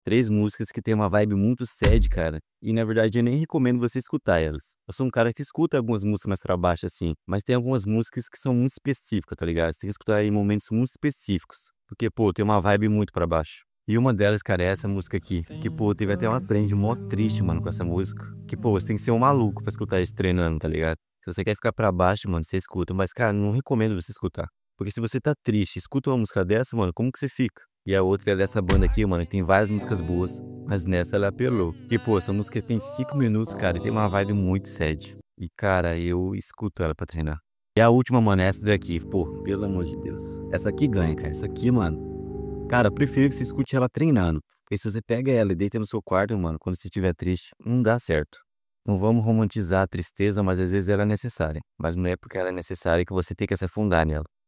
3 músicas que tem uma vibe muito sad, cara, e na verdade eu nem recomendo você escutar elas. Eu sou um cara que escuta algumas músicas mais pra baixo, assim, mas tem algumas músicas que são muito específicas, tá ligado? Você tem que escutar em momentos muito específicos, porque, pô, tem uma vibe muito pra baixo. E uma delas, cara, é essa música aqui, que, pô, teve até uma trend mó triste, mano, com essa música, que, pô, você tem que ser um maluco pra escutar isso treinando, tá ligado? Se você quer ficar pra baixo, mano, você escuta, mas, cara, não recomendo você escutar. Porque se você tá triste, escuta uma música dessa, mano, como que você fica? E a outra é dessa banda aqui, mano, que tem várias músicas boas, mas nessa ela apelou. E, pô, essa música tem 5 minutos, cara, e tem uma vibe muito sad. E, cara, eu escuto ela pra treinar. E a última, mano, é essa daqui, pô, pelo amor de Deus. Essa aqui ganha, cara. Essa aqui, mano. Cara, eu prefiro que você escute ela treinando. Porque se você pega ela e deita no seu quarto, mano, quando você estiver triste, não dá certo. Não vamos romantizar a tristeza, mas às vezes ela é necessária. Mas não é porque ela é necessária que você tem que se afundar nela.